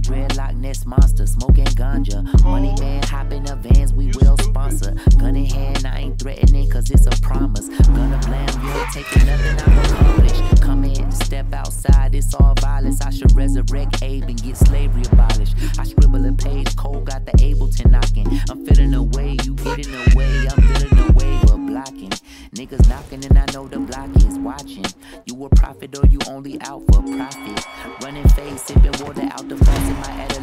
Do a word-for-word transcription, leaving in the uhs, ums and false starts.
dreadlock nest monster, smoking ganja. Money man, hop in the vans, we will sponsor. Gun in hand, I ain't threatening, cause it's a promise. Gonna blame you, ain't taking nothing I've accomplished. Come in and step outside, it's all violence. I should resurrect Abe and get slavery abolished. I scribble a page, Cole got the Ableton knocking. I'm feeling away, you get in the way, I'm feeling the wave of blocking. Niggas knocking and I know the block is watching. You a prophet or you only out for profit? Running face, sipping water out the faucet, my